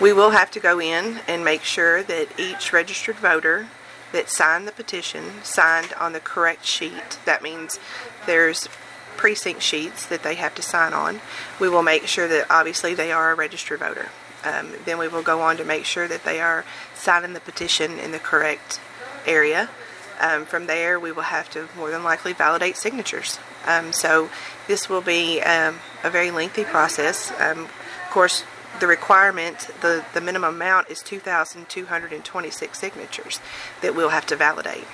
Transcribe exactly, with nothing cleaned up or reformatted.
We will have to go in and make sure that each registered voter that signed the petition signed on the correct sheet. That means there's precinct sheets that they have to sign on. We will make sure that obviously they are a registered voter. Um, then we will go on to make sure that they are signing the petition in the correct area. Um, from there, we will have to more than likely validate signatures. Um, so this will be um, a very lengthy process. Um, of course, the requirement, the, the minimum amount is two thousand two hundred twenty-six signatures that we'll have to validate.